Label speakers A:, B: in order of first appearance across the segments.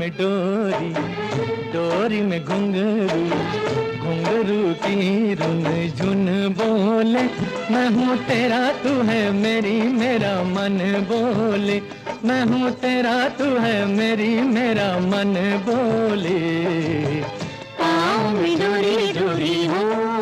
A: में डोरी, डोरी में घुंघरू, घुंघरू की रुन झुन बोले, मैं हूँ तेरा तू है मेरी मेरा मन बोले, मैं हूँ तेरा तू है मेरी मेरा मन बोले। पाँव में डोरी डोरी हो।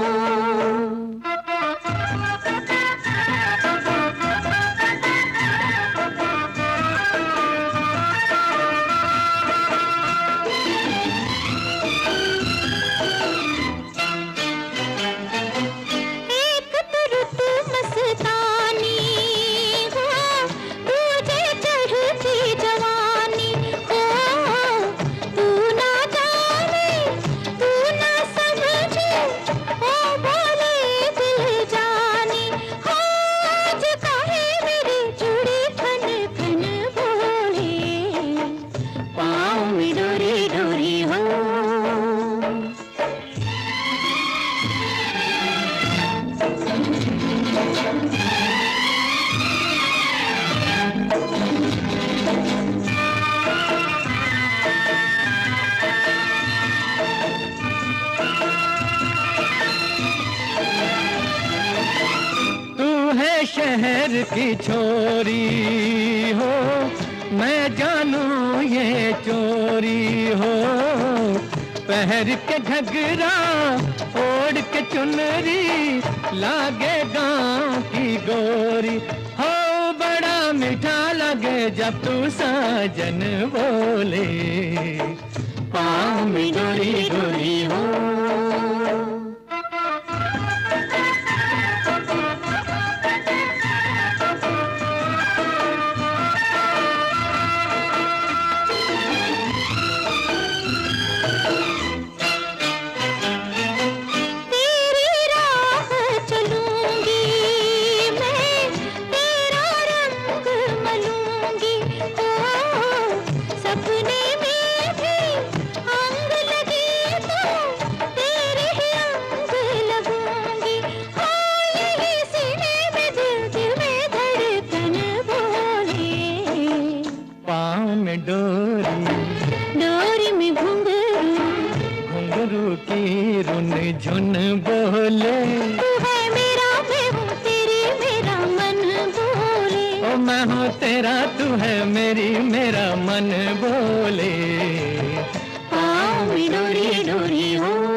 A: शहर की छोरी हो, मैं जानू ये चोरी हो, पहर के घघरा ओढ़ के चुनरी, लागे गाँव की गोरी हो, बड़ा मीठा लगे जब तू साजन बोले, पाँव में डोरी डोरी हो। डोरी डोरी में घुंघरू, घुंघरू की रुन झुन बोले, तू है मेरा मैं हूँ तेरी मेरा मन बोले, ओ मैं हूँ तेरा तू है मेरी मेरा मन बोले। पाँव में डोरी डोरी हो।